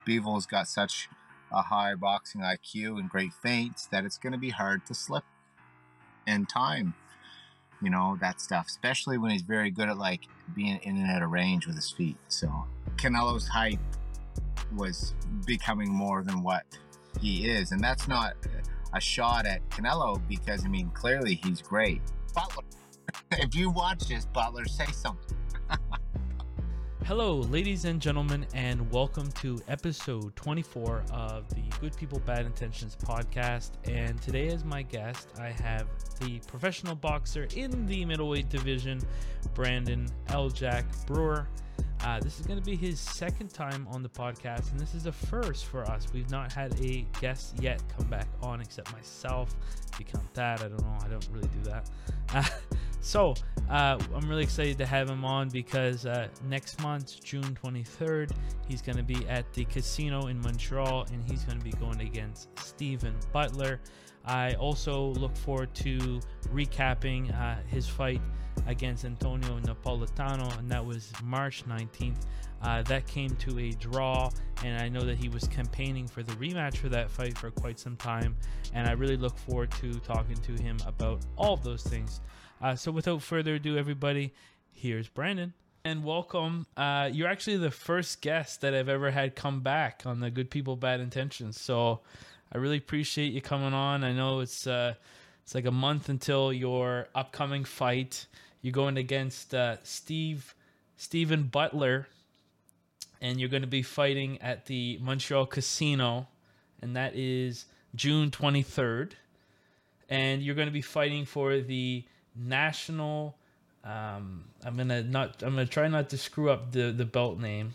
Bivol got such a high boxing IQ and great feints that it's going to be hard to slip in time. That stuff, especially when he's very good at like being in and out of range with his feet. So Canelo's hype was becoming more than what he is, and that's not a shot at Canelo because clearly he's great. Butler, if you watch this, Butler, say something. Hello, ladies and gentlemen, and welcome to episode 24 of the Good People, Bad Intentions podcast. And today, as my guest, I have the professional boxer in the middleweight division, Brandon L-Jack Brewer. This is going to be his second time on the podcast, and this is a first for us. We've not had a guest yet come back on except myself. If you count that, I don't know. I don't really do that. So I'm really excited to have him on because next month, June 23rd, he's going to be at the casino in Montreal, and he's going to be going against Steven Butler. I also look forward to recapping his fight against Antonio Napolitano, and that was March 19th. That came to a draw, and I know that he was campaigning for the rematch for that fight for quite some time, and I really look forward to talking to him about all of those things. So without further ado, everybody, here's Brandon. And welcome. You're actually the first guest that I've ever had come back on the Good People, Bad Intentions. So I really appreciate you coming on. I know it's like a month until your upcoming fight. You're going against Steven Butler, and you're going to be fighting at the Montreal Casino, and that is June 23rd. And you're going to be fighting for the national. I'm gonna try not to screw up the belt name.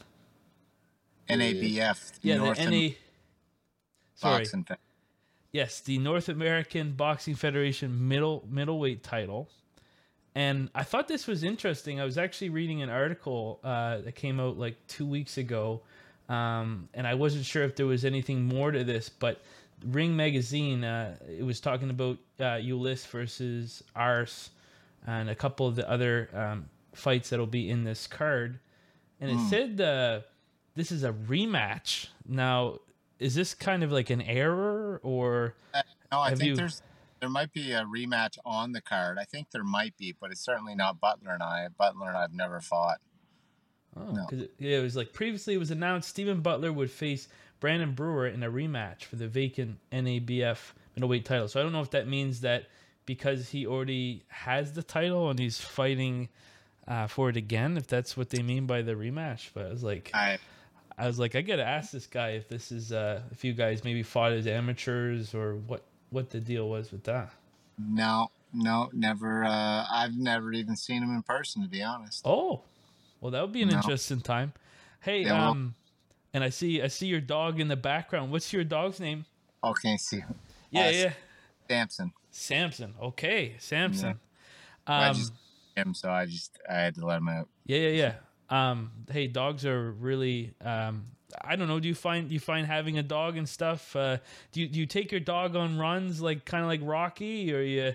NABF. Yeah, the NA. Sorry. Boxing. Yes, the North American Boxing Federation middleweight title. And I thought this was interesting. I was actually reading an article that came out like 2 weeks ago, and I wasn't sure if there was anything more to this, but Ring Magazine, it was talking about Ulysse versus Ars and a couple of the other fights that'll be in this card. And it said this is a rematch. Now, is this kind of like an error, or no? I think there might be a rematch on the card. I think there might be, but it's certainly not Butler and I. Butler and I have never fought. Oh, because it was like previously it was announced Steven Butler would face Brandon Brewer in a rematch for the vacant NABF middleweight title. So I don't know if that means that because he already has the title and he's fighting for it again, if that's what they mean by the rematch. But I was like, I gotta ask this guy if this is if you guys maybe fought as amateurs or what the deal was with that. No, never. I've never even seen him in person, to be honest. Oh, well, that would be an interesting time. Hey, yeah, and I see your dog in the background. What's your dog's name? Oh, can you see? Yeah. Samson. Okay, Samson. Yeah. I had to let him out. Yeah. Hey, dogs are really. I don't know. Do you find having a dog and stuff? Do you take your dog on runs like kind of like Rocky, or you?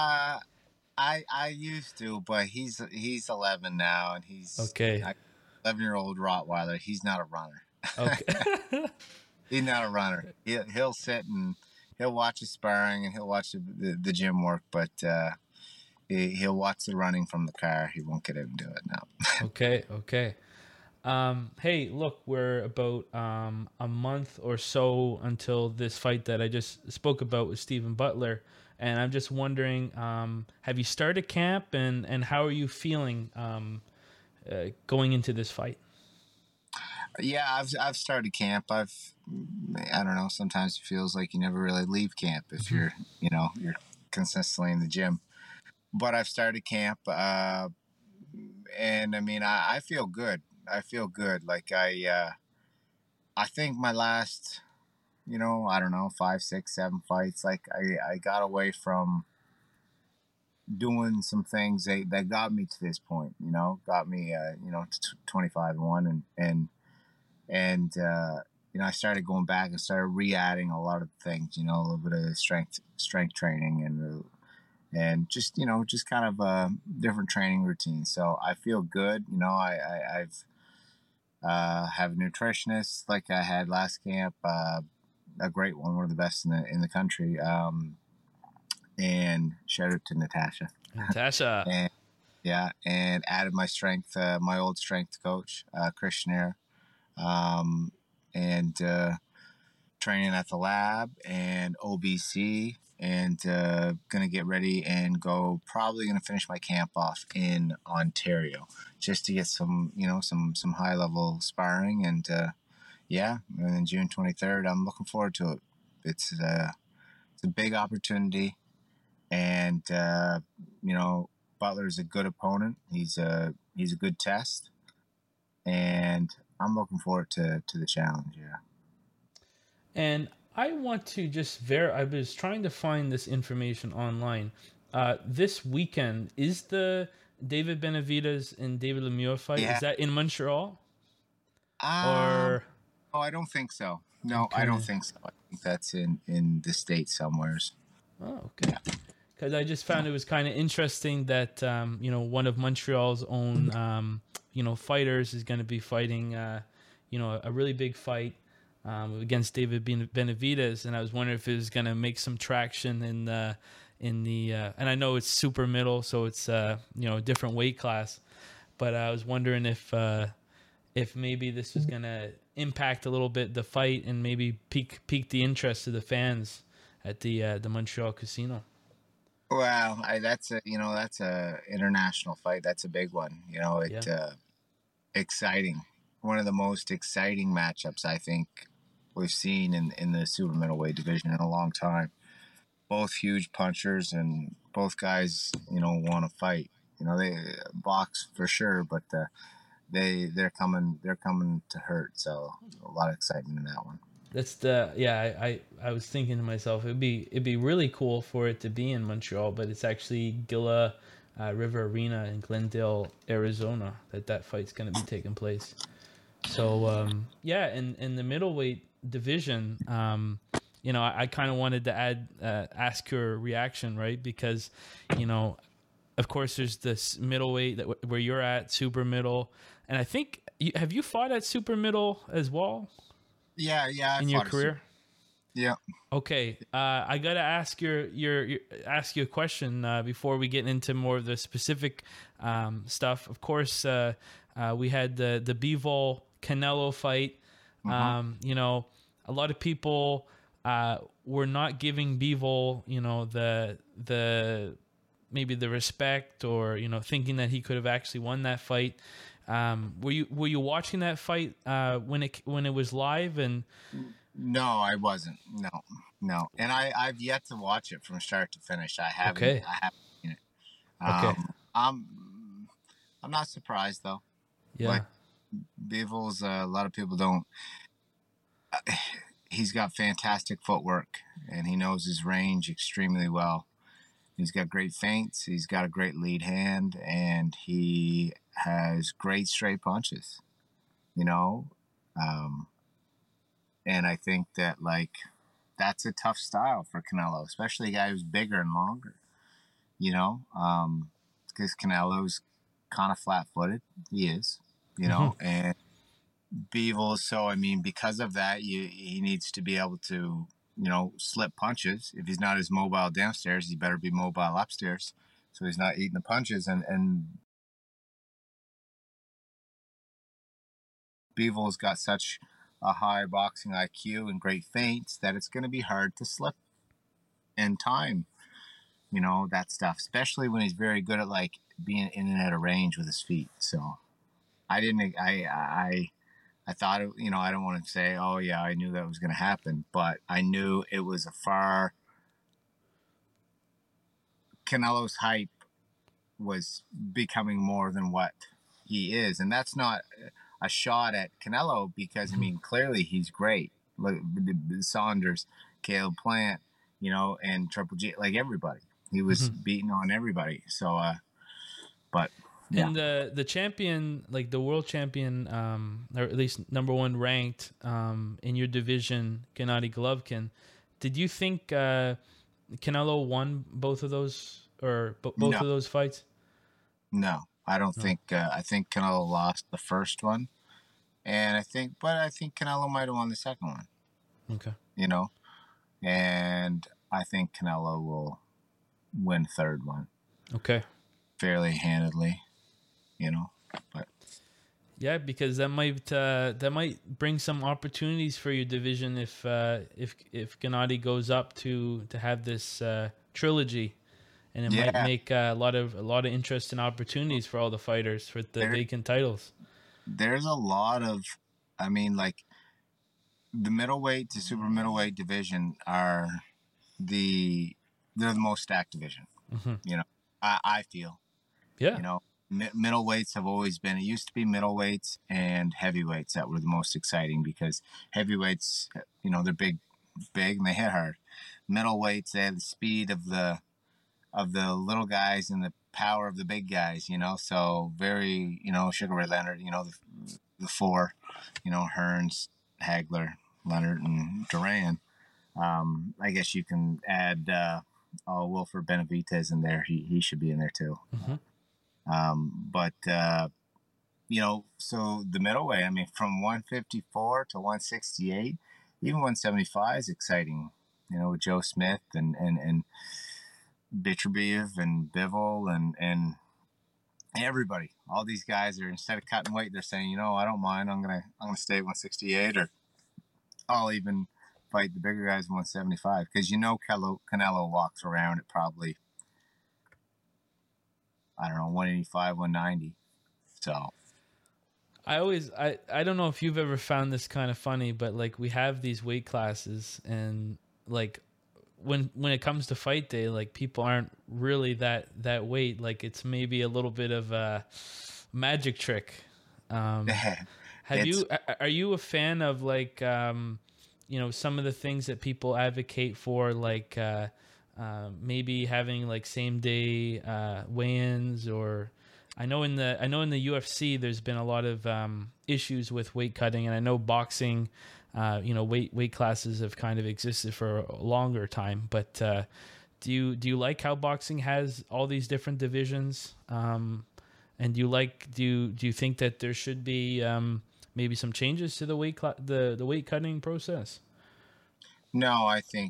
I used to, but he's 11 now, and he's okay. 11-year-old Rottweiler. He's not a runner. Okay. He's not a runner. He'll sit and he'll watch the sparring and he'll watch the gym work, but he'll watch the running from the car. He won't get out and do it now. Okay. Hey, look, we're about a month or so until this fight that I just spoke about with Steven Butler, and I'm just wondering, have you started camp, and how are you feeling going into this fight? Yeah, I've started camp. I don't know. Sometimes it feels like you never really leave camp if you're consistently in the gym. But I've started camp, and I feel good. I feel good. Like I think my last, I don't know, 5, 6, 7 fights. Like I got away from doing some things that got me to this point. Got me, to 25-1, and I started going back and started re-adding a lot of things. A little bit of strength training and just kind of a different training routine. So I feel good. I've Have a nutritionist like I had last camp, a great one of the best in the country. And shout out to Natasha. Natasha. And yeah, and added my strength, my old strength coach, Christian Air, and training at the lab and OBC, and gonna get ready and go. Probably gonna finish my camp off in Ontario just to get some, some high level sparring, and yeah, and then June 23rd, I'm looking forward to it. It's a big opportunity, and Butler's a good opponent. He's a good test, and I'm looking forward to the challenge. Yeah. And I want to just I was trying to find this information online. This weekend is the David Benavidez and David Lemieux fight. Yeah. Is that in Montreal? Or oh, I don't think so. No, Okay. I don't think so. I think that's in the States somewheres. Oh, okay. Because I just found it was kind of interesting that one of Montreal's own fighters is going to be fighting a really big fight against David Benavidez, and I was wondering if it was going to make some traction in the and I know it's super middle, so it's a different weight class, but I was wondering if maybe this was going to impact a little bit the fight and maybe pique the interest of the fans at the Montreal casino. Well, that's a international fight. That's a big one. Exciting. One of the most exciting matchups I think we've seen in the super middleweight division in a long time. Both huge punchers, and both guys, want to fight. They box for sure, but they're coming to hurt. So a lot of excitement in that one. That's I was thinking to myself, it'd be really cool for it to be in Montreal, but it's actually Gila River Arena in Glendale, Arizona that fight's going to be taking place. So in the middleweight division, I kind of wanted to ask your reaction, right? Because of course there's this middleweight where you're at, super middle, and I think have you fought at super middle as well? Yeah. In your career? Yeah. Okay. I gotta ask ask you a question before we get into more of the specific stuff. Of course, we had the Bivol Canelo fight. Mm-hmm. A lot of people were not giving Bivol, the maybe the respect, or thinking that he could have actually won that fight. Were you watching that fight when it was live? And no, I wasn't. No, and I've yet to watch it from start to finish. I haven't. Okay. I haven't seen it. Okay. I'm not surprised though. Yeah. Like Bivol's, a lot of people don't. He's got fantastic footwork, and he knows his range extremely well. He's got great feints. He's got a great lead hand, and he has great straight punches. And I think that that's a tough style for Canelo, especially a guy who's bigger and longer. Because Canelo's kind of flat-footed. He is, and Bivol. So because of that, he needs to be able to slip punches. If he's not as mobile downstairs, he better be mobile upstairs, so he's not eating the punches. And Bivol's got such a high boxing IQ and great feints that it's going to be hard to slip and time, that stuff, especially when he's very good at being in and out of range with his feet. So I thought, I don't want to say, oh yeah, I knew that was going to happen, but I knew it was Canelo's hype was becoming more than what he is. And that's not a shot at Canelo, because clearly he's great. Look, Saunders, Caleb Plant, and Triple G, everybody. He was beating on everybody. So, but yeah. And the champion, the world champion, or at least number one ranked in your division, Gennady Golovkin. Did you think Canelo won both of those, or both of those fights? No, I don't think. I think Canelo lost the first one, And I think Canelo might have won the second one. Okay. You know, and I think Canelo will win third one Okay. fairly handedly. You know, but Yeah, because that might bring some opportunities for your division if Gennady goes up to have this trilogy, and it might yeah, make a lot of interest and opportunities for all the fighters for the there vacant titles. there's a lot of, I mean, like the middleweight to super middleweight division are the they're the most stacked division. Hmm. You know, I feel. Yeah. You know, middleweights have always been. It used to be middleweights and heavyweights that were the most exciting because heavyweights, they're big and they hit hard. Middleweights, they have the speed of the little guys and the power of the big guys. So very, Sugar Ray Leonard. The four, Hearns, Hagler, Leonard, and Duran. I guess you can add Wilfred Benavidez in there. He should be in there too. Hmm. But so the middleweight, I mean, from 154 to 168, even 175 is exciting. With Joe Smith and Bitrabiev and Bivol and everybody. All these guys are, instead of cutting weight, they're saying, I don't mind. I'm gonna stay at 168, or I'll even fight the bigger guys at 175 because Canelo walks around at probably, I don't know, 185, 190. So I don't know if you've ever found this kind of funny, but like we have these weight classes, and like when it comes to fight day, like people aren't really that weight. Like it's maybe a little bit of a magic trick. Are you a fan of like some of the things that people advocate for, like maybe having like same day weigh-ins? Or I know in the UFC there's been a lot of issues with weight cutting, and I know boxing, weight classes have kind of existed for a longer time. But do you like how boxing has all these different divisions? And do you think that there should be maybe some changes to the the weight cutting process? no,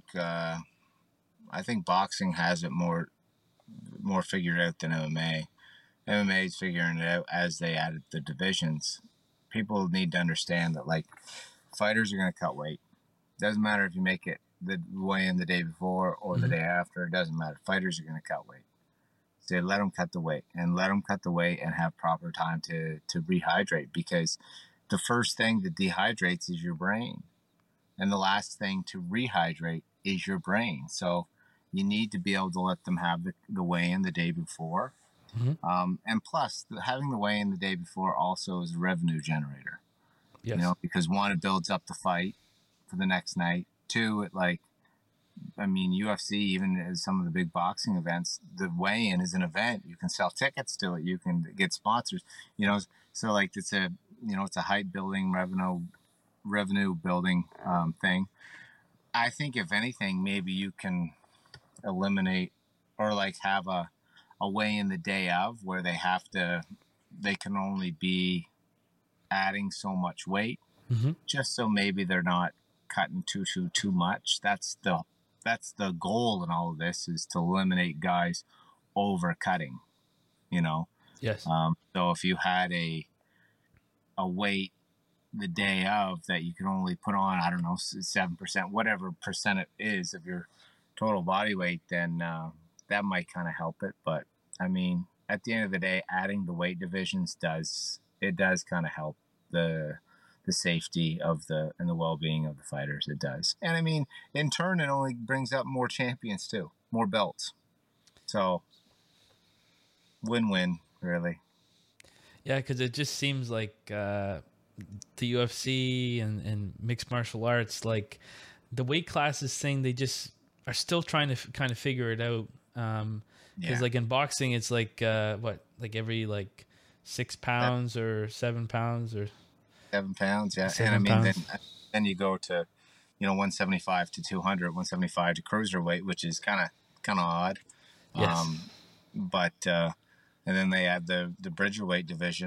I think boxing has it more figured out than MMA. MMA is figuring it out as they added the divisions. People need to understand that, like, fighters are going to cut weight. Doesn't matter if you make it the weigh-in the day before or the day after. It doesn't matter. Fighters are going to cut weight. So let them cut the weight, and let them cut the weight and have proper time to rehydrate, because the first thing that dehydrates is your brain, and the last thing to rehydrate is your brain. So you need to be able to let them have the weigh-in the day before. Mm-hmm. And plus, having the weigh-in the day before also is a revenue generator. Yes. Because one, it builds up the fight for the next night. Two, UFC, even as some of the big boxing events, the weigh-in is an event. You can sell tickets to it. You can get sponsors. So like it's a hype building, revenue building thing. I think if anything, maybe you can eliminate or like have a weigh-in the day of where they can only be adding so much weight, just so maybe they're not cutting too much. That's the goal in all of this, is to eliminate guys over cutting. Yes. So if you had a weight the day of that you can only put on, I don't know, 7%, whatever percent it is of your total body weight, then that might kind of help it. But I mean, at the end of the day, adding the weight divisions does kind of help the safety and the well-being of the fighters. It does. And I mean, in turn, it only brings up more champions too, more belts. So win-win, really. Yeah, because it just seems like the UFC and mixed martial arts, like the weight classes thing, they just are still trying to kind of figure it out. Because like in boxing, it's like like every like 6 pounds or 7 pounds or 7 pounds, yeah. 7 And I mean, pounds. then you go to 175 to 200, 175 to cruiserweight, which is kind of odd. Yes. But and then they add the bridgerweight division,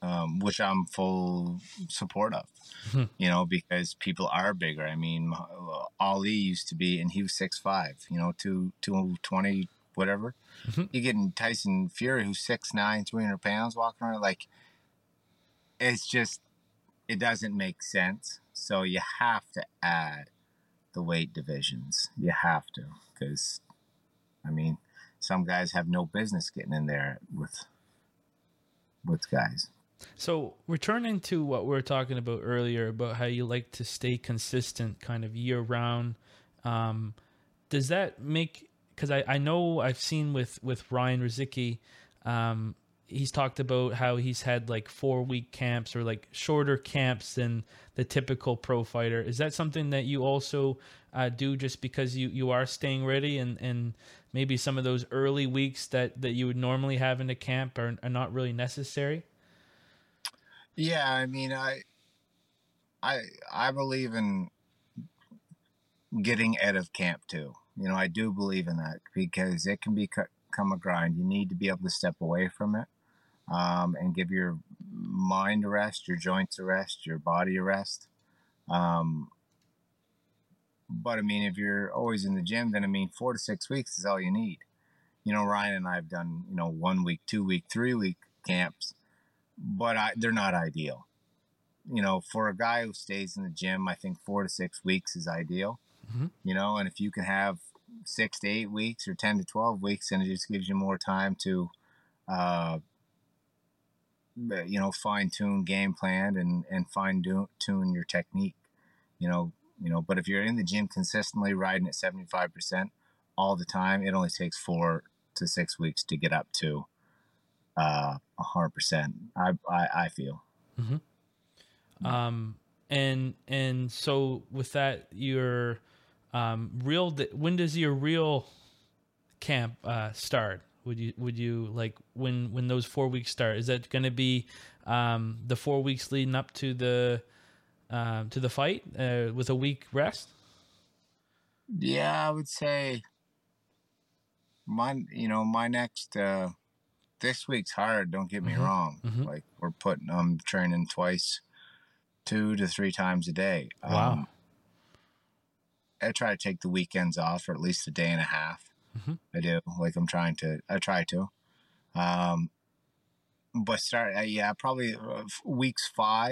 which I'm full support of. You know, because people are bigger. I mean, Ali used to be, and he was 6'5", you know, 220, whatever. You get Tyson Fury, who's 6'9", 300 pounds, walking around. Like, it's just, it doesn't make sense. So you have to add the weight divisions. You have to, because, I mean, some guys have no business getting in there with guys. So returning to what we were talking about earlier about how you like to stay consistent kind of year round, does that make, because I know I've seen with Ryan Rizicki, he's talked about how he's had like 4-week camps or like shorter camps than the typical pro fighter. Is that something that you also do just because you are staying ready and maybe some of those early weeks that you would normally have in a camp are not really necessary? Yeah, I mean, I believe in getting out of camp too. You know, I do believe in that because it can become a grind. You need to be able to step away from it, and give your mind a rest, your joints a rest, your body a rest. Um, but I mean, if you're always in the gym, then I mean, 4 to 6 weeks is all you need. You know, Ryan and I have done, you know, 1 week, 2 week, 3 week camps, but they're not ideal. You know, for a guy who stays in the gym, I think 4 to 6 weeks is ideal. You know, and if you can have 6 to 8 weeks or 10 to 12 weeks, then it just gives you more time to, you know, fine tune game plan and fine tune your technique. You know, but if you're in the gym consistently riding at 75% all the time, it only takes 4 to 6 weeks to get up to 100%. I feel. And so with that, your when does your real camp start? Would you like when those 4 weeks start? Is that going to be the 4 weeks leading up to the fight with a week rest? Yeah, I would say my next this week's hard. Don't get me wrong. Like I'm training twice, 2 to 3 times a day. Wow. I try to take the weekends off, or at least a day and a half. I do. Like I try to. But probably weeks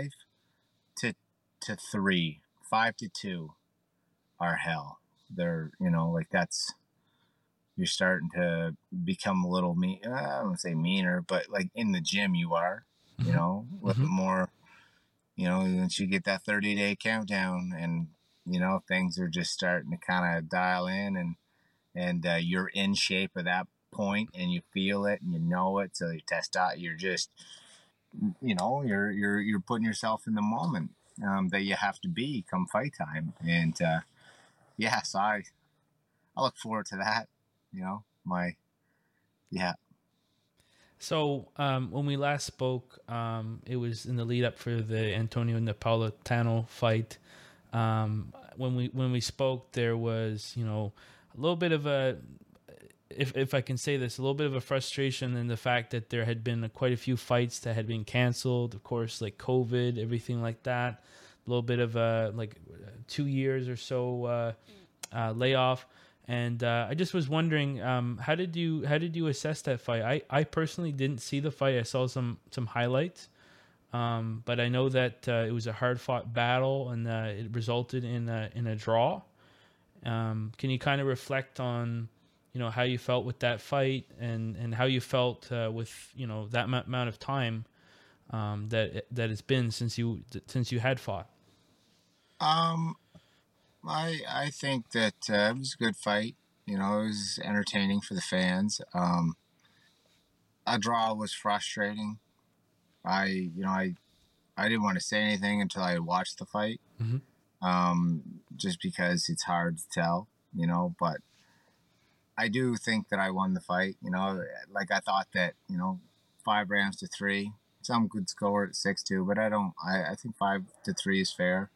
5 to 3, 5 to 2 are hell. They're, you know, like you're starting to become a little mean. I don't say meaner, but like in the gym you are, you know, a little more, you know, once you get that 30-day countdown and, you know, things are just starting to kind of dial in and you're in shape at that point and you feel it and you know it. So you test out, you're just, you know, you're putting yourself in the moment that you have to be come fight time. And so I look forward to that. You know, yeah. So when we last spoke, it was in the lead up for the Antonio Napolitano fight. When we spoke, there was, you know, a little bit of a, if I can say this, a little bit of a frustration in the fact that there had been quite a few fights that had been canceled. Of course, like COVID, everything like that. A little bit of a 2 years or so layoff. And I just was wondering, how did you assess that fight? I personally didn't see the fight. I saw some highlights, but I know that it was a hard fought battle, and it resulted in a draw. Can you kind of reflect on, you know, how you felt with that fight and how you felt with, you know, that amount of time that it's been since you had fought? I think that it was a good fight. You know, it was entertaining for the fans. A draw was frustrating. I didn't want to say anything until I watched the fight. Just because it's hard to tell, you know, but I do think that I won the fight. You know, like I thought that, you know, 5 rounds to 3, some good score at 6-2, but I think 5-3 is fair.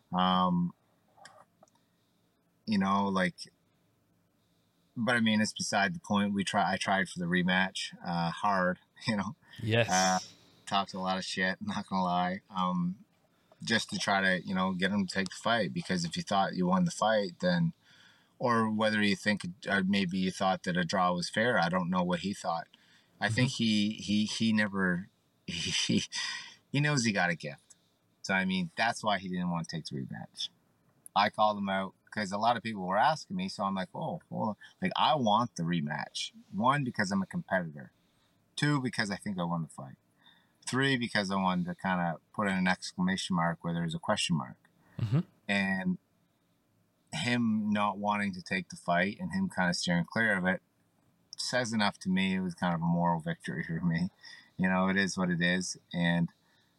You know, like, but I mean, it's beside the point. I tried for the rematch, hard, you know. Yes. talked a lot of shit. Not gonna lie. Just to try to get him to take the fight, because if you thought you won the fight, then, or whether you think maybe you thought that a draw was fair. I don't know what he thought. I think he never he knows he got a gift. So I mean, that's why he didn't want to take the rematch. I called him out because a lot of people were asking me, so I'm like, oh, well, like I want the rematch. 1, because I'm a competitor. 2, because I think I won the fight. 3, because I wanted to kind of put in an exclamation mark where there's a question mark. And him not wanting to take the fight and him kind of steering clear of it says enough to me. It was kind of a moral victory for me. It is what it is. And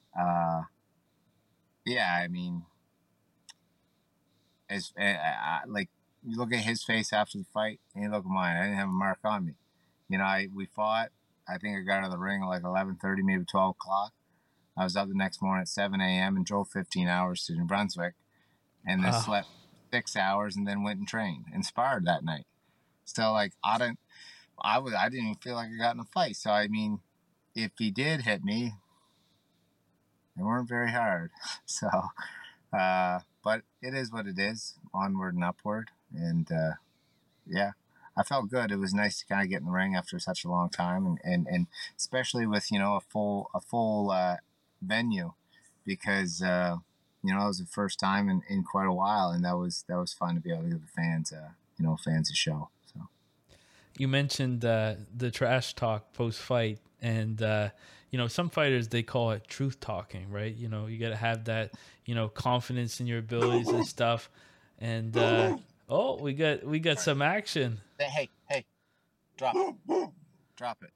yeah, I mean, as like, you look at his face after the fight and you look at mine. I didn't have a mark on me. We fought. I think I got out of the ring at like 11:30, maybe 12 o'clock. I was up the next morning at 7 a.m. and drove 15 hours to New Brunswick, and then slept 6 hours and then went and trained and sparred that night. So like, I didn't even feel like I got in a fight. So I mean, if he did hit me, they weren't very hard. So, but it is what it is. Onward and upward, and yeah. I felt good. It was nice to kind of get in the ring after such a long time, and especially with a full venue, because it was the first time in quite a while, and that was fun to be able to give the fans fans a show. So you mentioned the trash talk post fight, and some fighters, they call it truth talking, right? You got to have that confidence in your abilities and stuff, and oh, we got some action. Hey, drop it.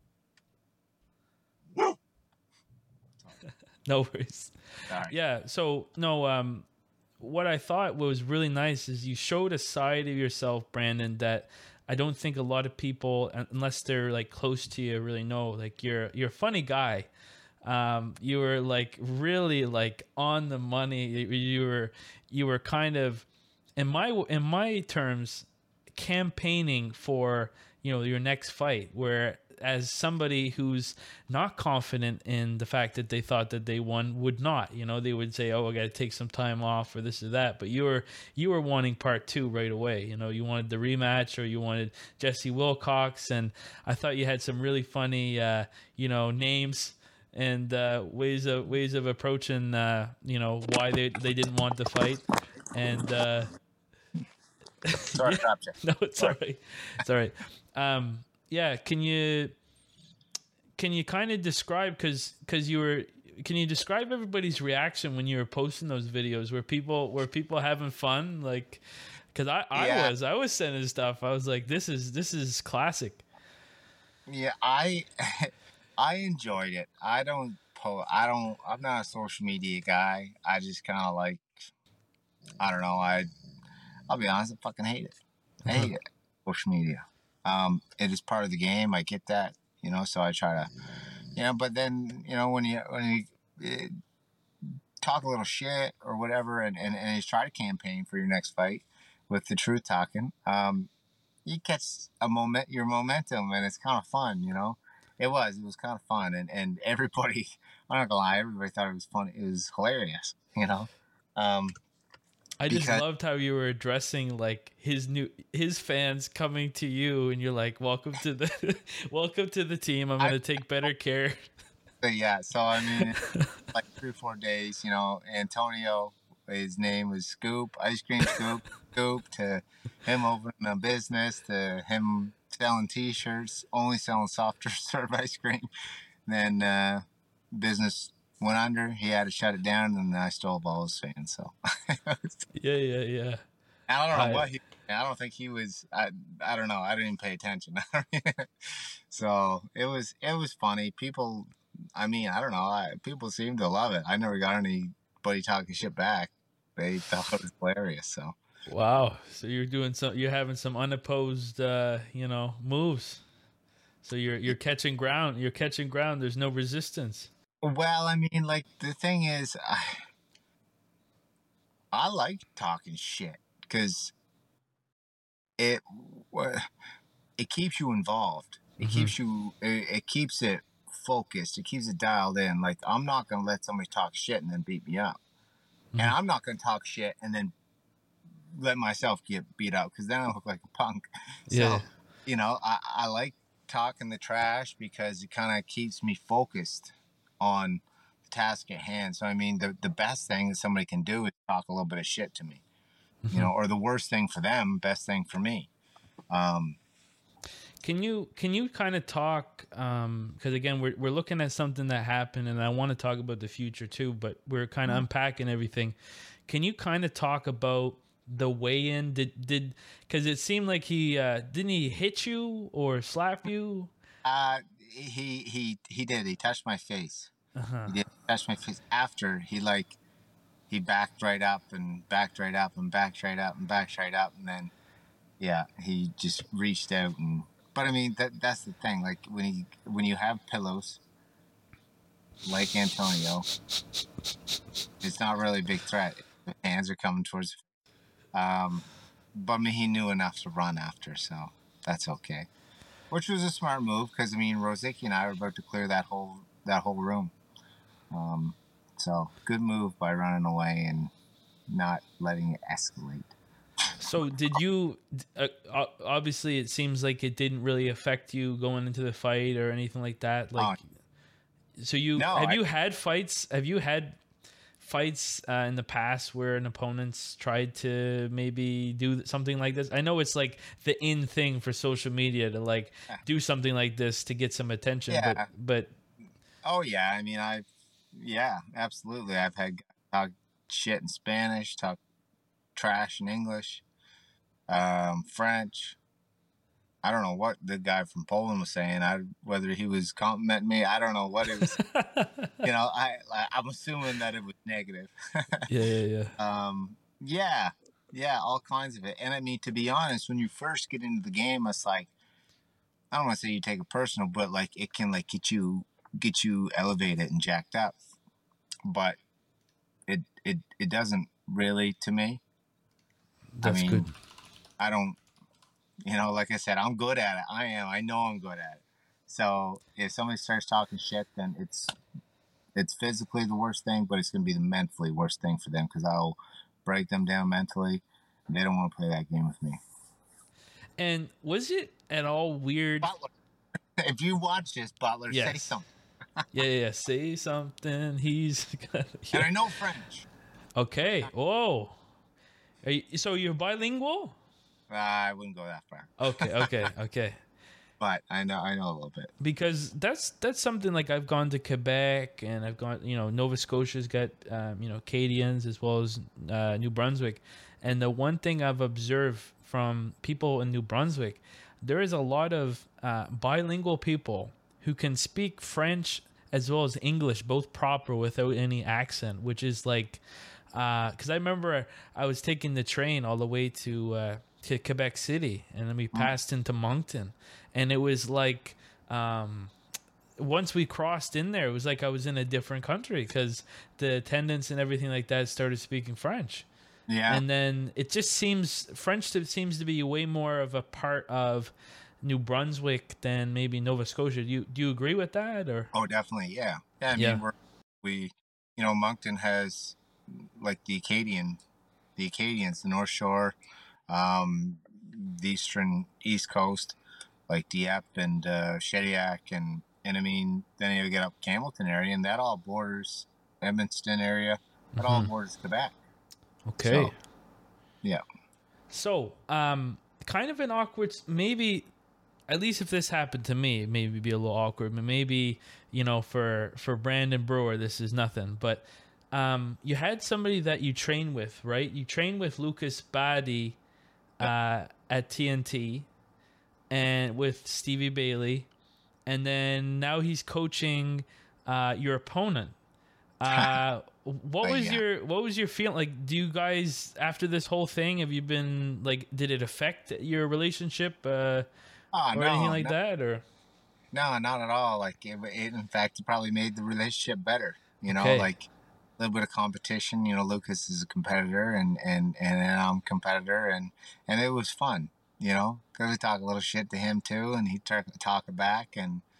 No worries. Sorry. Yeah. So no. What I thought was really nice is you showed a side of yourself, Brandon, that I don't think a lot of people, unless they're like close to you, really know. Like you're a funny guy. You were like really like on the money. You were kind of, in my terms, campaigning for your next fight, where as somebody who's not confident in the fact that they thought that they won would not, they would say, oh, I got to take some time off or this or that. But you were wanting part 2 right away. You wanted the rematch, or you wanted Jesse Wilcox. And I thought you had some really funny, names and ways of approaching, why they didn't want the fight. And sorry, yeah. No, it's all right. It's all right. Yeah, can you kind of describe, because can you describe everybody's reaction when you were posting those videos? Were people having fun? Like, because I was sending stuff. I was like, this is classic. Yeah, I enjoyed it. I'm not a social media guy. I just kind of like, I don't know. I'll be honest, I fucking hate it. I hate it. Social media. It is part of the game. I get that, so I try to, but then, when you talk a little shit or whatever, and you try to campaign for your next fight with the truth talking, you catch your momentum, and it's kind of fun, It was kind of fun, and everybody, I'm not gonna lie, everybody thought it was funny. It was hilarious, I just loved how you were addressing like his fans coming to you, and you're like, welcome to the team. I'm going to take better care. Yeah. So, I mean, like 3 or 4 days, Antonio, his name was Scoop, Ice Cream Scoop, to him opening a business, to him selling t-shirts, only selling soft serve ice cream. Then, business went under. He had to shut it down, and I stole all his fans. So yeah. I don't know I don't think he was. I don't know. I didn't even pay attention. So it was funny. People. I mean, I don't know. People seemed to love it. I never got anybody talking shit back. They thought it was hilarious. So wow. So you're having some unopposed, moves. So you're catching ground. You're catching ground. There's no resistance. Well, I mean, like, the thing is, I like talking shit because it keeps you involved. It keeps it focused. It keeps it dialed in. Like, I'm not gonna let somebody talk shit and then beat me up, and Mhm. I'm not gonna talk shit and then let myself get beat up because then I look like a punk. Yeah, So, yeah. I like talking the trash because it kind of keeps me focused on the task at hand. So, I mean, the best thing that somebody can do is talk a little bit of shit to me, Mhm. or the worst thing for them, best thing for me. Um, Can you kind of talk, because again we're looking at something that happened, and I want to talk about the future too, but we're kind of unpacking everything. Can you kind of talk about the weigh-in? Did because it seemed like he didn't he hit you or slap you? he did. He touched my face. Uh-huh. He did touch my face after he backed right up and backed right up and backed right up and backed right up, and then yeah, he just reached out and. But I mean that's the thing. Like when you have pillows like Antonio, it's not really a big threat. The hands are coming towards. Um, but I mean, he knew enough to run after, so that's okay. Which was a smart move because I mean, Rosicky and I were about to clear that whole room. Um, so good move by running away and not letting it escalate. So did you? Obviously, it seems like it didn't really affect you going into the fight or anything like that. Oh Like, so you no, have you had fights? Have you had fights in the past where an opponent's tried to maybe do something like this? I know it's like the in thing for social media to like do something like this to get some attention, yeah, but oh yeah. I mean, yeah, absolutely. I've had talk shit in Spanish, talk trash in English, French. I don't know what the guy from Poland was saying. Whether he was complimenting me, I don't know what it was. I'm assuming that it was negative. yeah, yeah, yeah. Yeah, yeah, all kinds of it. And I mean, to be honest, when you first get into the game, it's like I don't want to say you take it personal, but like it can like get you elevated and jacked up. But it doesn't really to me. I That's good. mean, I don't. Like I said, I'm good at it. I am. I know I'm good at it. So if somebody starts talking shit, then it's physically the worst thing, but it's going to be the mentally worst thing for them because I'll break them down mentally. And they don't want to play that game with me. And was it at all weird? Butler, if you watch this, Butler, say Yes. something. Yeah, yeah, yeah. Say something. He's And yeah. I know French. Okay. Whoa. So you're bilingual? I wouldn't go that far, Okay, okay, okay. but I know a little bit. Because that's something like I've gone to Quebec and I've gone, Nova Scotia's got Acadians as well as New Brunswick, and the one thing I've observed from people in New Brunswick, there is a lot of bilingual people who can speak French as well as English both proper without any accent, which is like because I remember I was taking the train all the way to Quebec City, and then we passed into Moncton, and it was like once we crossed in there, it was like I was in a different country because the attendants and everything like that started speaking French. Yeah. And then it just seems seems to be way more of a part of New Brunswick than maybe Nova Scotia. Do you agree with that or? Oh, definitely. Yeah. Yeah. I Yeah. mean, Moncton has like the Acadians, the North Shore, the East Coast, like Dieppe and Shediac, and I mean, then you get up Campbellton area, and that all borders Edmonton area. That all borders Quebec. Okay. So, yeah. So, kind of an awkward, maybe, at least if this happened to me, maybe be a little awkward, but maybe, for Brandon Brewer, this is nothing. But you had somebody that you train with, right? You train with Lucas Badi at TNT and with Stevie Bailey. And then now he's coaching your opponent. What was Yeah. your feeling like? Do you guys after this whole thing have you been like? Did it affect your relationship or anything like that? Or No, not at all. Like in fact, it probably made the relationship better. okay, Like a little bit of competition. Lucas is a competitor, and I'm a competitor, and it was fun. Because we talk a little shit to him too, and he talk it back, and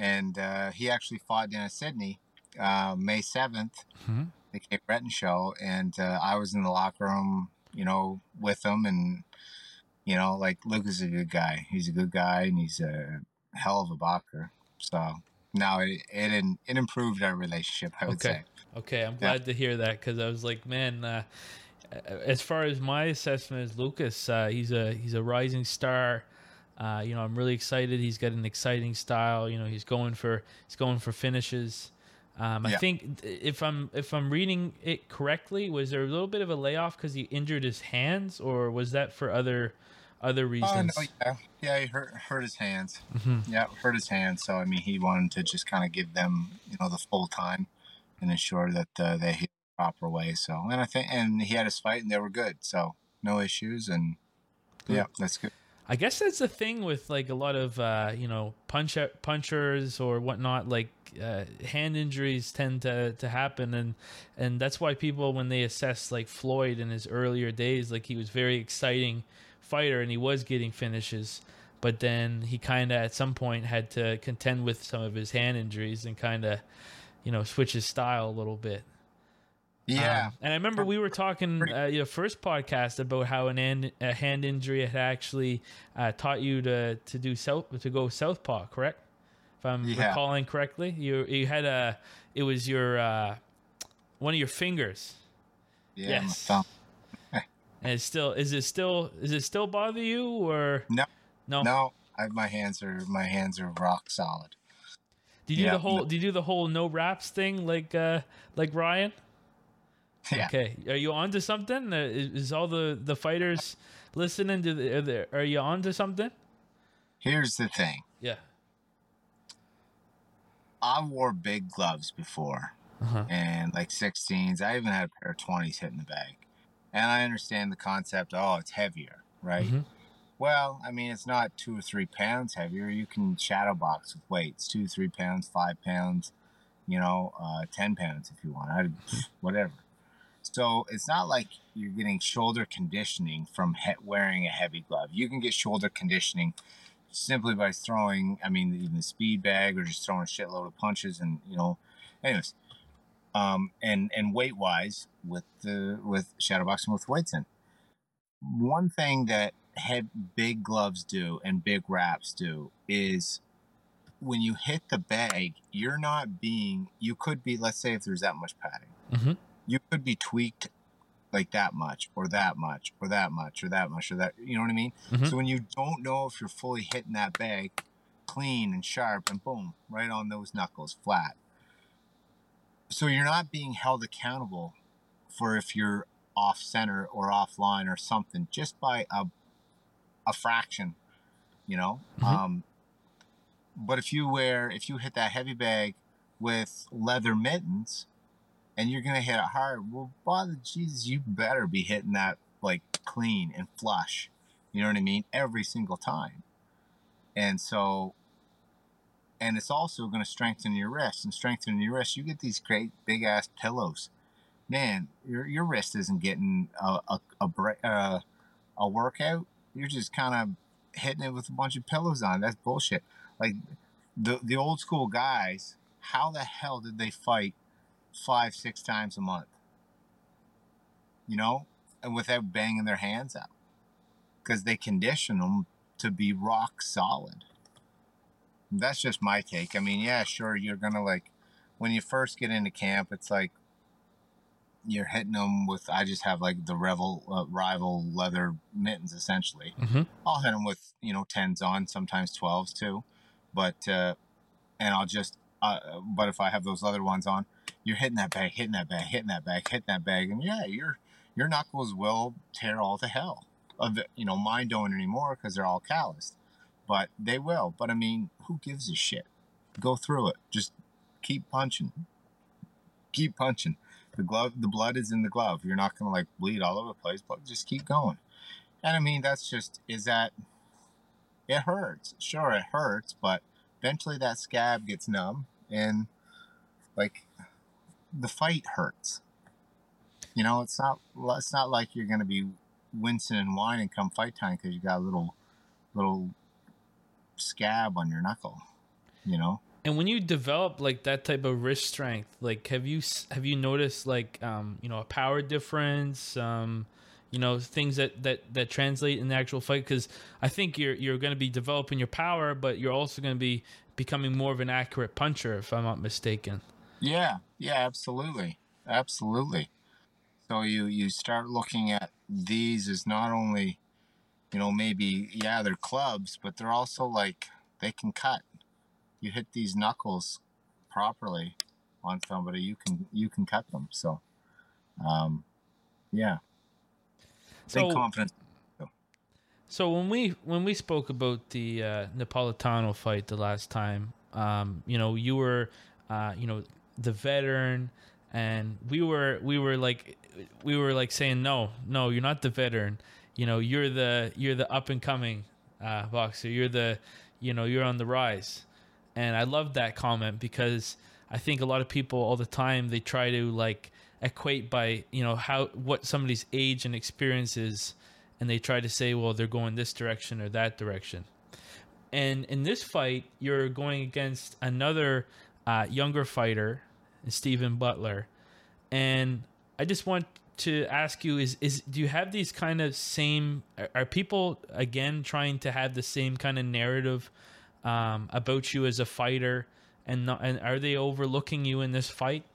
and he actually fought in Sydney, May 7th, Hmm. the Cape Breton show, and I was in the locker room, with him, and like Luke is a good guy. He's a good guy, and he's a hell of a boxer. So now it improved our relationship, I would Okay. say. Okay, I'm Yeah, glad to hear that because I was like, man, as far as my assessment is Lucas, he's a rising star. I'm really excited. He's got an exciting style. He's going for finishes. I yeah. think if I'm reading it correctly, was there a little bit of a layoff because he injured his hands, or was that for other Oh no, reasons? yeah. He hurt his hands. Hmm. Yeah, hurt his hands. So I mean, he wanted to just kind of give them, the full time and ensure that they hit the proper way. So, and I think, and he had his fight, and they were good. So no issues, and Good. yeah, that's good. I guess that's the thing with like a lot of punchers or whatnot. Like hand injuries tend to happen, and that's why people when they assess like Floyd in his earlier days, like he was very exciting fighter and he was getting finishes, but then he kind of at some point had to contend with some of his hand injuries and kind of switch his style a little bit. Yeah, And I remember we were talking pretty. first podcast about how a hand injury had actually taught you to go southpaw, correct? If I'm Yeah, recalling correctly, you had it was your one of your fingers. yeah. My thumb. Yes, and is it still bother you or No, no? no. My hands are rock solid. Do you do Yeah, the whole do you do the whole no wraps thing like Ryan? yeah. Okay, are you on to something? Is all the fighters listening? Are you on to something? Here's the thing. Yeah. I wore big gloves before, Uh huh. and like 16s. I even had a pair of 20s hitting the bag. And I understand the concept. Oh, it's heavier, right? Mm-hmm. Well, I mean, it's not 2 or 3 pounds heavier. You can shadow box with weights, 2, 3 pounds, 5 pounds, 10 pounds if you want. Whatever. So it's not like you're getting shoulder conditioning from wearing a heavy glove. You can get shoulder conditioning simply by throwing, I mean, even the speed bag or just throwing a shitload of punches, and anyways. And weight wise with shadowboxing with weights in. One thing that big gloves do and big wraps do is when you hit the bag, you could be, let's say if there's that much padding, Mm-hmm. you could be tweaked like that much or that much or that much or that much or that, you know what I mean? Mm-hmm. So when you don't know if you're fully hitting that bag clean and sharp and boom, right on those knuckles flat. So you're not being held accountable for if you're off center or offline or something just by a fraction, you know. Mm-hmm. But if you hit that heavy bag with leather mittens and you're gonna hit it hard, well, by the Jesus, you better be hitting that like clean and flush. You know what I mean? Every single time. And so, and it's also going to strengthen your wrist, and strengthening your wrist. You get these great big ass pillows, man. Your wrist isn't getting a workout. You're just kind of hitting it with a bunch of pillows on. That's bullshit. Like the old school guys, how the hell did they fight 5, 6 times a month? And without banging their hands out, because they condition them to be rock solid. That's just my take. I mean, yeah, sure, you're gonna like when you first get into camp, it's like you're hitting them with. I just have like the rival leather mittens essentially. Mm-hmm. I'll hit them with 10s on, sometimes 12s too, but and I'll just but if I have those leather ones on, you're hitting that bag, hitting that bag, hitting that bag, hitting that bag, and yeah, your knuckles will tear all to hell. Mine don't anymore because they're all calloused, but they will. But I mean, who gives a shit? Go through it. Just keep punching. Keep punching. The blood is in the glove. You're not gonna like bleed all over the place, but just keep going. And I mean, it hurts. Sure, it hurts, but eventually that scab gets numb, and like the fight hurts. It's not like you're gonna be wincing and whining come fight time because you got a little scab on your knuckle. You know. And when you develop like that type of wrist strength, like have you noticed like a power difference, things that translate in the actual fight? Because I think you're going to be developing your power, but you're also going to be becoming more of an accurate puncher, if I'm not mistaken. Yeah, yeah, absolutely, absolutely. So you start looking at these as not only, maybe, yeah, they're clubs, but they're also like they can cut. You hit these knuckles properly on somebody, you can cut them. So, um, yeah, big So confidence. So when we spoke about the Napolitano fight the last time, you were, the veteran, and we were like saying no, you're not the veteran. You're the up and coming boxer. You're on the rise, and I love that comment because I think a lot of people all the time they try to like equate by what somebody's age and experience is, and they try to say, well, they're going this direction or that direction. And in this fight, you're going against another younger fighter, Stephen Butler. And I just want to ask you: is do you have these kind of same? Are people again trying to have the same kind of narrative about you as a fighter, and are they overlooking you in this fight?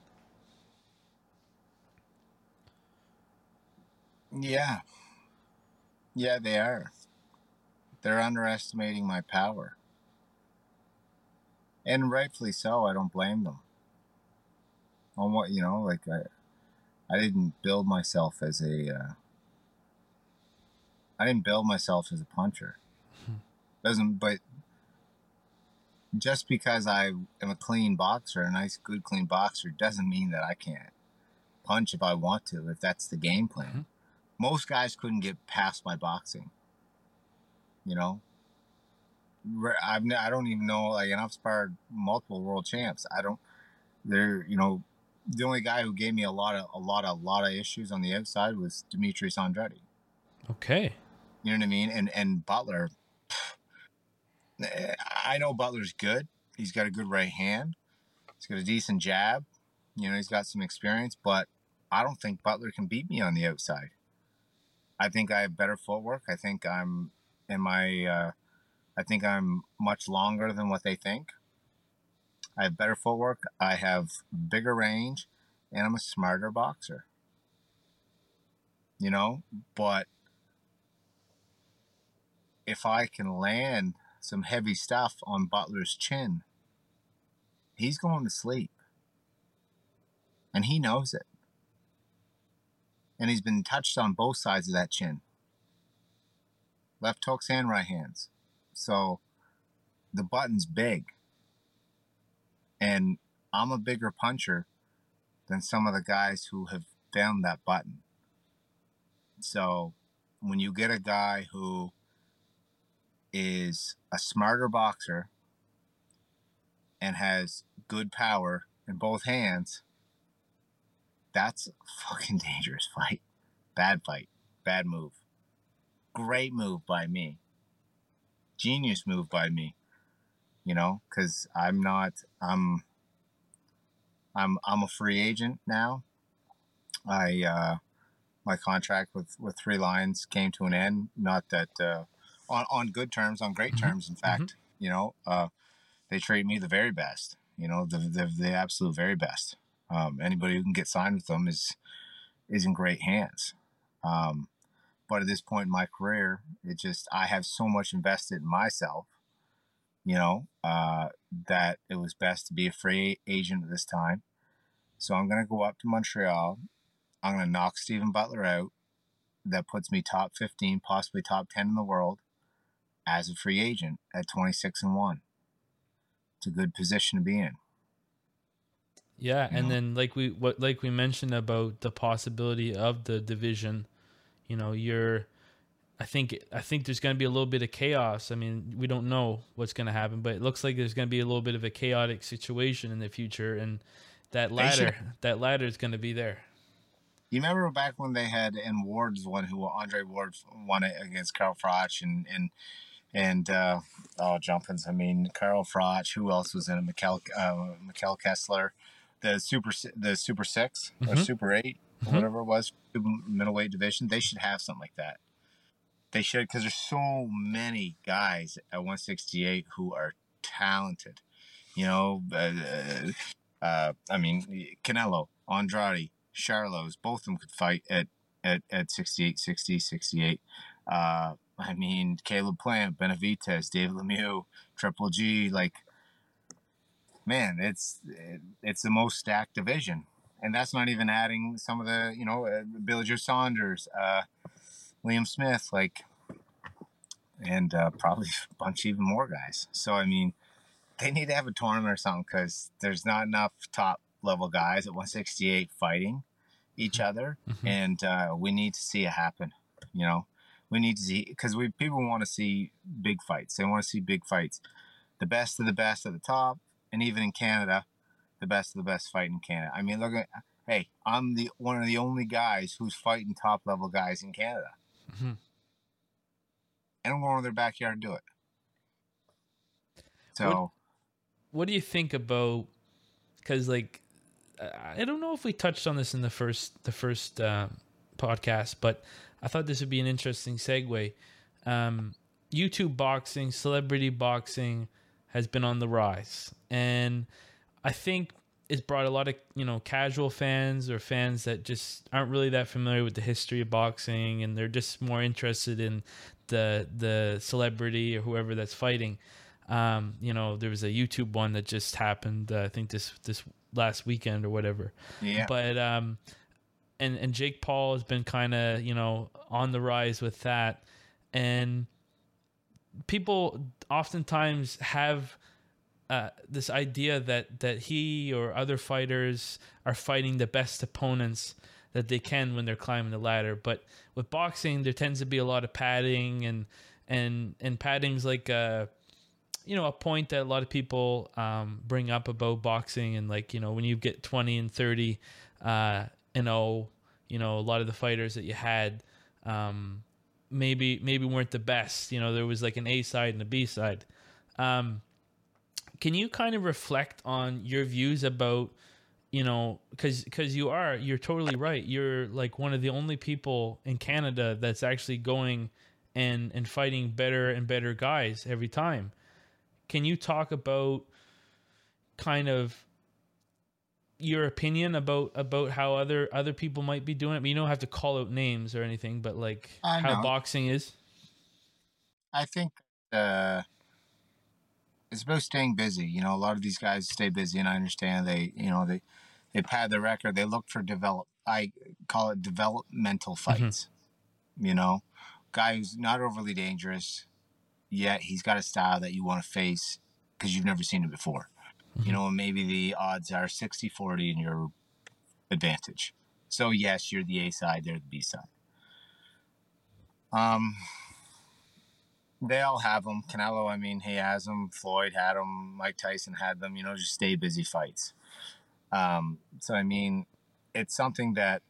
Yeah, yeah, they are. They're underestimating my power, and rightfully so. I don't blame them. On what like I didn't build myself as I didn't build myself as a puncher. Doesn't But just because I am a clean boxer, a nice, good, clean boxer, doesn't mean that I can't punch if I want to, if that's the game plan. Mm-hmm. Most guys couldn't get past my boxing. I don't even know, like, and I've sparred multiple world champs. I don't. They're the only guy who gave me a lot of issues on the outside was Demetrius Andrade. Okay. You know what I mean? And Butler, I know Butler's good. He's got a good right hand. He's got a decent jab. He's got some experience, but I don't think Butler can beat me on the outside. I think I have better footwork. I think I'm much longer than what they think. I have better footwork. I have bigger range, and I'm a smarter boxer. But if I can land some heavy stuff on Butler's chin, he's going to sleep. And he knows it. And he's been touched on both sides of that chin. Left hooks and right hands. So the button's big. And I'm a bigger puncher than some of the guys who have found that button. So when you get a guy who is a smarter boxer and has good power in both hands, that's a fucking dangerous fight. Bad fight. Bad move. Great move by me. Genius move by me. Because I'm a free agent now. My contract with Three Lions came to an end. Not that on good terms, on great terms. In fact, they treat me the very best. The absolute very best. Anybody who can get signed with them is in great hands. But at this point in my career, I have so much invested in myself, that it was best to be a free agent at this time. So I'm going to go up to Montreal. I'm going to knock Stephen Butler out. That puts me top 15, possibly top 10 in the world as a free agent at 26-1. It's a good position to be in. Yeah, and then like we mentioned about the possibility of the division, I think there's going to be a little bit of chaos. I mean, we don't know what's going to happen, but it looks like there's going to be a little bit of a chaotic situation in the future, and that ladder is going to be there. You remember back when they had, and Ward's one who Andre Ward won it against Carl Froch, and And jumpins. I mean, Carl Froch. Who else was in it? Mikkel Kessler, the Super Six or Mm-hmm. Super Eight or Mm-hmm. whatever it was, middleweight division. They should have something like that. They should, because there's so many guys at 168 who are talented. You know, I mean, Canelo, Andrade, Charlos, both of them could fight at 68, 60, 68. I mean, Caleb Plant, Benavidez, David Lemieux, Triple G. Like, man, it's the most stacked division, and that's not even adding some of the Billy Joe Saunders, Liam Smith, like, and probably a bunch even more guys. So I mean, they need to have a tournament or something because there's not enough top level guys at 168 fighting each other, Mm-hmm. and we need to see it happen. You know, we need to see, because people want to see big fights. They want to see big fights, the best of the best at the top, and even in Canada, the best of the best fight in Canada. I mean, look at, hey, I'm the one of the only guys who's fighting top level guys in Canada, Mm-hmm. and I'm going to their backyard and do it. What So What do you think about? Because like, I don't know if we touched on this in the first podcast, but I thought this would be an interesting segue. YouTube boxing, celebrity boxing, has been on the rise, and I think it's brought a lot of casual fans or fans that just aren't really that familiar with the history of boxing, and they're just more interested in the celebrity or whoever that's fighting. There was a YouTube one that just happened. I think this last weekend or whatever. yeah, But and Jake Paul has been kind of on the rise with that, and people oftentimes have this idea that he or other fighters are fighting the best opponents that they can when they're climbing the ladder. But with boxing, there tends to be a lot of padding, and padding's like a point that a lot of people bring up about boxing, and like when you get 20 and 30 and a lot of the fighters that you had maybe weren't the best. There was like an A side and a B side. Can you kind of reflect on your views about because you're totally right. You're like one of the only people in Canada that's actually going and fighting better and better guys every time. Can you talk about kind of your opinion about how other people might be doing it? I mean, you don't have to call out names or anything, but like I how know. boxing is. I think uh, it's about staying busy. You know, a lot of these guys stay busy, and I understand they pad their record. They look for I call it developmental Mm-hmm. fights. You know, guy who's not overly dangerous, yet he's got a style that you want to face because you've never seen it before. You Mm-hmm. know, maybe the odds are 60-40 in your advantage. So yes, you're the A side, they're the B side. Um, they all have them. Canelo, I mean, he has them. Floyd had them. Mike Tyson had them. You know, just stay busy fights. So I mean, it's something that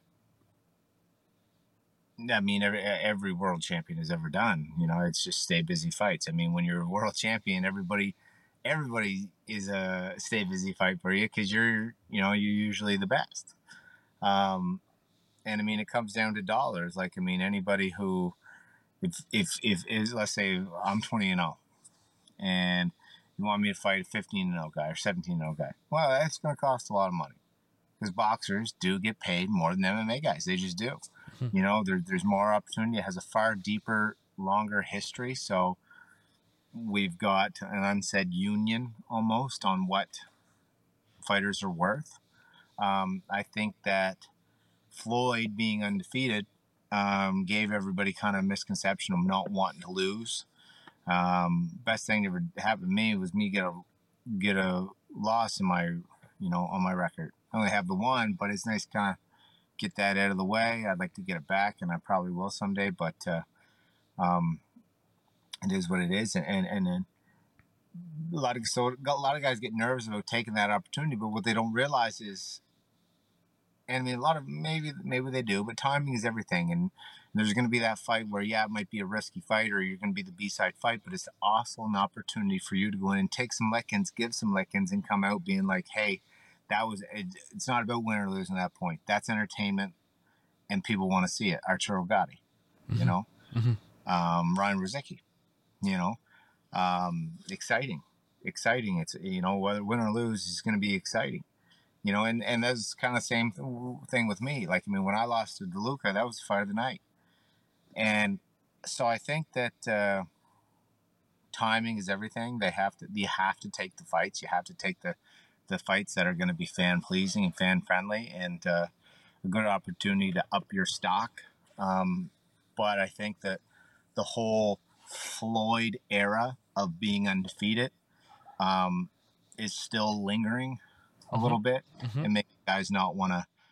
every world champion has ever done. You know, it's just stay busy fights. I mean, when you're a world champion, everybody is a stay busy fight for you because you're usually the best. And I mean, it comes down to dollars. Like, I mean, anybody who, if let's say I'm 20-0, and you want me to fight a 15-0 guy or 17-0 guy, well, that's going to cost a lot of money because boxers do get paid more than MMA guys. They just do. Mm-hmm. You know, there's more opportunity. It has a far deeper, longer history. So we've got an unsaid union almost on what fighters are worth. I think that Floyd being undefeated gave everybody kind of a misconception of not wanting to lose. Best thing that ever happened to me was me get a loss in my on my record. I only have the one, but it's nice to kind of get that out of the way. I'd like to get it back, and I probably will someday. But it is what it is, and then a lot of guys get nervous about taking that opportunity. But what they don't realize is, and I mean, a lot of maybe they do, but timing is everything. And There's going to be that fight where, yeah, it might be a risky fight or you're going to be the B-side fight, but it's also an opportunity for you to go in and take some lickings, give some lickings, and come out being like, hey, it's not about win or lose at that point. That's entertainment, and people want to see it. Arturo Gatti, you know, Ryan Ruzicki, you know, exciting. It's, you know, whether win or lose is going to be exciting. You know, and that's kind of the same thing with me. Like, I mean, when I lost to DeLuca, that was the fight of the night. And so I think that timing is everything. You have to take the fights. You have to take the fights that are going to be fan pleasing and fan friendly, and a good opportunity to up your stock. But I think that the whole Floyd era of being undefeated is still lingering a little bit, and make guys not want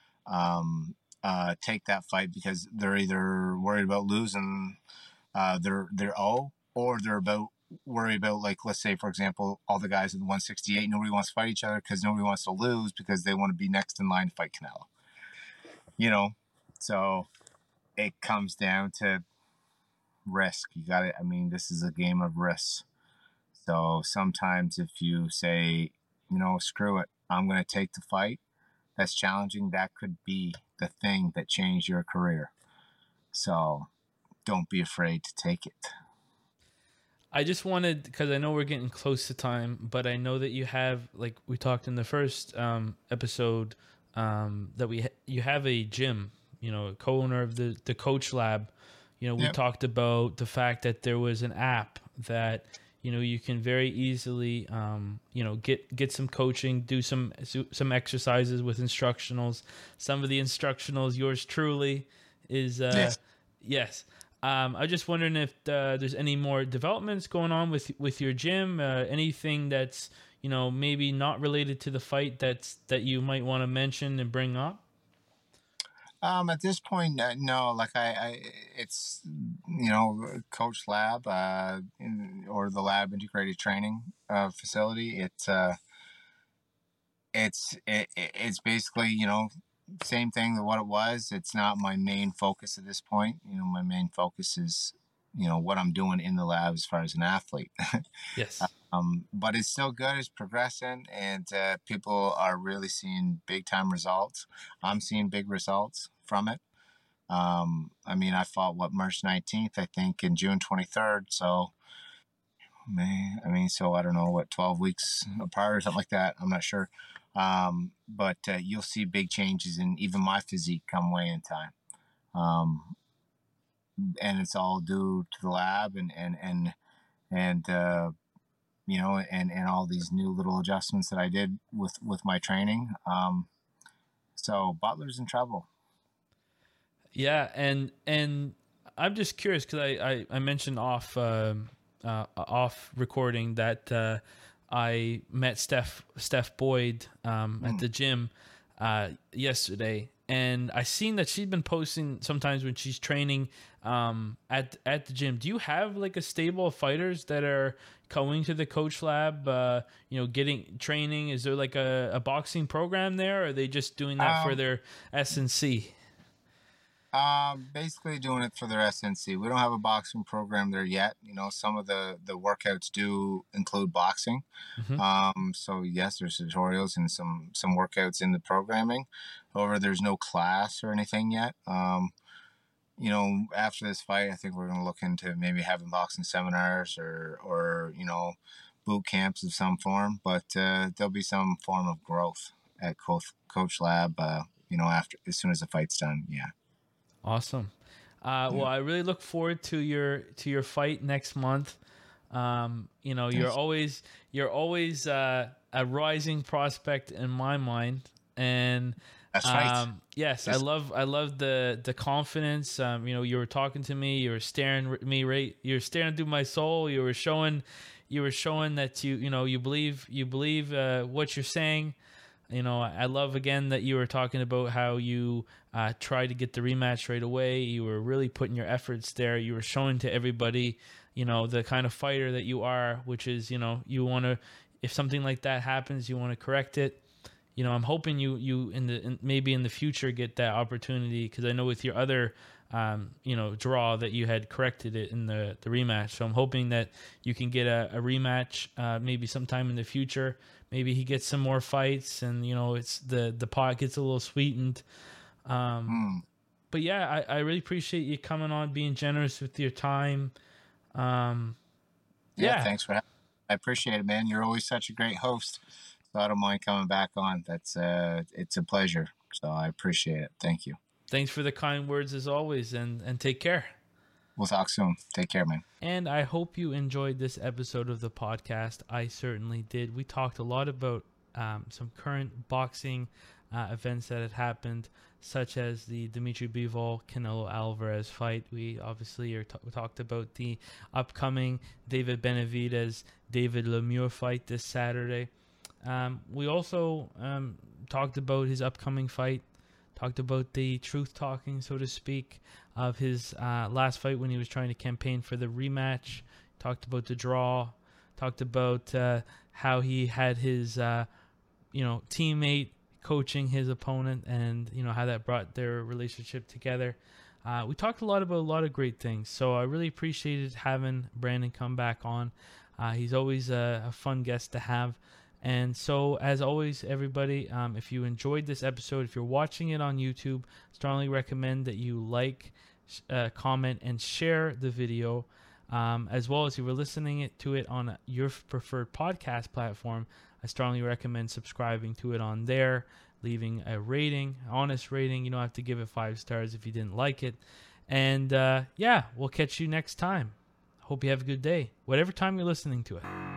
to take that fight because they're either worried about losing their O, or they're worried about, like, let's say, for example, all the guys at the 168, nobody wants to fight each other because nobody wants to lose because they want to be next in line to fight Canelo. You know, so it comes down to risk. You got it. I mean, this is a game of risks. So sometimes if you say, you know, screw it, I'm going to take the fight that's challenging, that could be the thing that changed your career. So don't be afraid to take it. I just wanted, because I know we're getting close to time, but I know that you have, like we talked in the first episode, that you have a gym, you know, a co-owner of the Coach Lab. You know, we talked about the fact that there was an app that, you know, you can very easily, you know, get some coaching, do some exercises with instructionals. Some of the instructionals, yours truly is, yes. I just wondering if there's any more developments going on with your gym, anything that's, you know, maybe not related to the fight that you might want to mention and bring up. At this point, no. Like it's, you know, Coach Lab, or the Lab Integrated Training facility. It's basically, you know, same thing that what it was. It's not my main focus at this point. You know, my main focus is, you know, what I'm doing in the lab as far as an athlete. Yes. But it's still good. It's progressing, and people are really seeing big time results. I'm seeing big results from it. I mean, I fought March 19th, I think, and June 23rd. So, so I don't know, 12 weeks apart or something like that. I'm not sure. But you'll see big changes in even my physique come weigh-in time. And it's all due to the lab and you know, and all these new little adjustments that I did with my training. So Butler's in trouble. Yeah, and I'm just curious because I mentioned off recording that I met Steph Boyd at the gym yesterday, and I seen that she's been posting sometimes when she's training at the gym. Do you have like a stable of fighters that are going to the Coach Lab, you know, getting training? Is there like a boxing program there, or are they just doing that for their SNC? Basically doing it for their SNC. We don't have a boxing program there yet. You know, some of the workouts do include boxing. So yes, there's tutorials and some workouts in the programming. However, there's no class or anything yet. You know, after this fight, I think we're going to look into maybe having boxing seminars or you know, boot camps of some form. But there'll be some form of growth at Coach Lab. You know, as soon as the fight's done. Yeah. Awesome. Well, I really look forward to your fight next month. You know, you're always a rising prospect in my mind, and that's right. Yes, I love the confidence. You know, you were talking to me, you were staring at me you're staring through my soul. You were showing that you believe what you're saying. You know, I love again that you were talking about how you tried to get the rematch right away. You were really putting your efforts there. You were showing to everybody, you know, the kind of fighter that you are, which is, you know, you want to, if something like that happens, you want to correct it. You know, I'm hoping you maybe in the future get that opportunity, because I know with your other draw that you had corrected it in the rematch. So I'm hoping that you can get a rematch maybe sometime in the future. Maybe he gets some more fights, and it's the pot gets a little sweetened. But yeah, I really appreciate you coming on, being generous with your time. Yeah, thanks for having me. I appreciate it, man. You're always such a great host, so I don't mind coming back on. It's a pleasure. So I appreciate it. Thank you. Thanks for the kind words as always, and take care. We'll talk soon. Take care, man. And I hope you enjoyed this episode of the podcast. I certainly did. We talked a lot about some current boxing events that had happened, such as the Dimitri Bivol Canelo Alvarez fight. We obviously talked about the upcoming David Benavidez David Lemieux fight this Saturday. We also talked about his upcoming fight. Talked about the truth talking, so to speak, of his last fight when he was trying to campaign for the rematch. Talked about the draw. Talked about how he had his teammate coaching his opponent, and how that brought their relationship together. We talked a lot about a lot of great things, so I really appreciated having Brandon come back on. He's always a fun guest to have. And so, as always, everybody, if you enjoyed this episode, if you're watching it on YouTube, strongly recommend that you like, comment, and share the video. As well as if you were listening to it on your preferred podcast platform, I strongly recommend subscribing to it on there, leaving a rating, honest rating. You don't have to give it 5 stars if you didn't like it. And we'll catch you next time. Hope you have a good day, whatever time you're listening to it.